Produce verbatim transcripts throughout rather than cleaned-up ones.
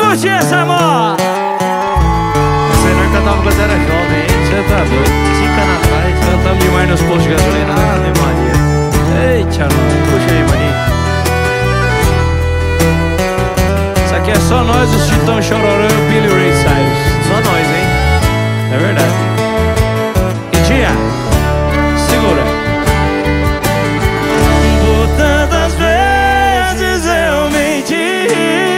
curte essa, amor? Você não cantava quando era jovem, hein? Você tá doido? Cinco anos atrás, cantamos demais nos postos de gasolina. Ah, de Maria. Eita, não. Puxa aí, maninho. Isso aqui é só nós, os Titãs Chororô e o Billy Ray Cyrus. Só nós, hein? É verdade. E tia, segura. Por tantas vezes eu menti,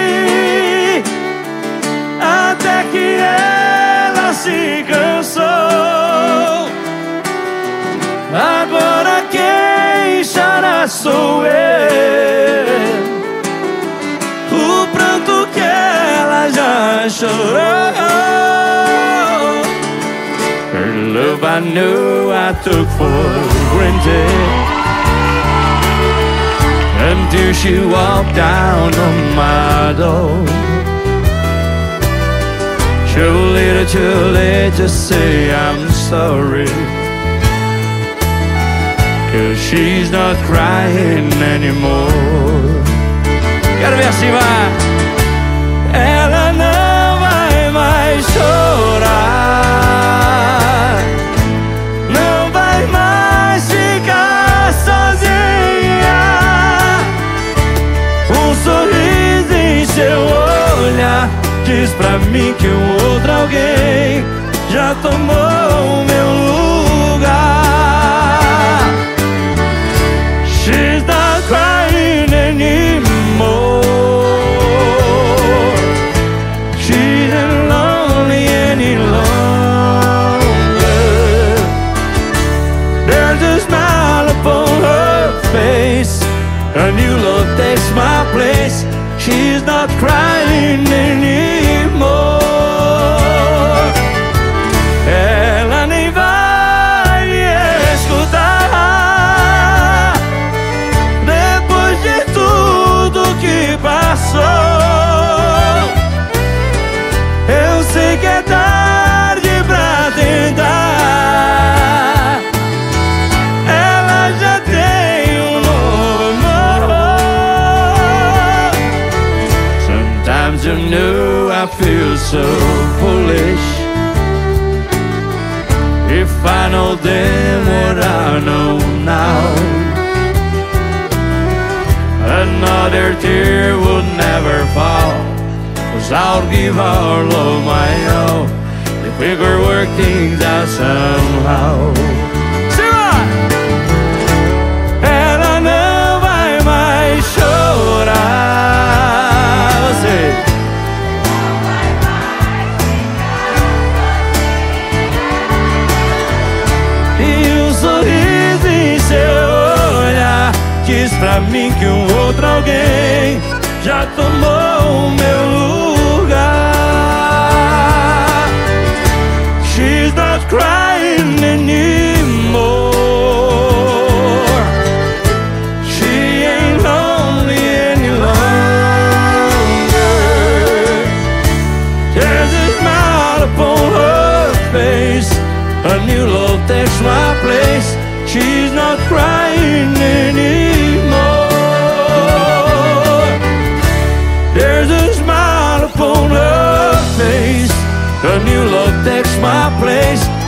até que ela se cansou. Agora quem chora sou eu, o pranto que ela já chorou. Her love I knew I took for granted, until she walked down on my door. Too little, too late to say I'm sorry, 'cause she's not crying anymore. Quero ver assim, vai. Ela não vai mais chorar, não vai mais ficar sozinha. Um sorriso em seu olhar diz pra mim que um outro alguém já tomou meu lugar. She's not crying anymore, she ain't lonely any longer. There's a smile upon her face, a new love takes my place. She's not crying anymore. Ela nem vai me escutar depois de tudo que passou. Eu sei que é tarde pra tentar, ela já tem um novo amor. Sometimes you know I feel so foolish, if I know then what I know now. Another tear would never fall, 'cause I'll give our love my all, if we could work things out somehow. Ela não vai mais chorar. Você não vai mais ficar. E um sorriso em seu olhar diz pra mim que um outro alguém já tomou o meu lugar. She's not crying anymore, she ain't lonely any longer. There's a smile upon her face, a new love takes my place. She's not crying anymore. There's a smile upon her face, a new love takes my place.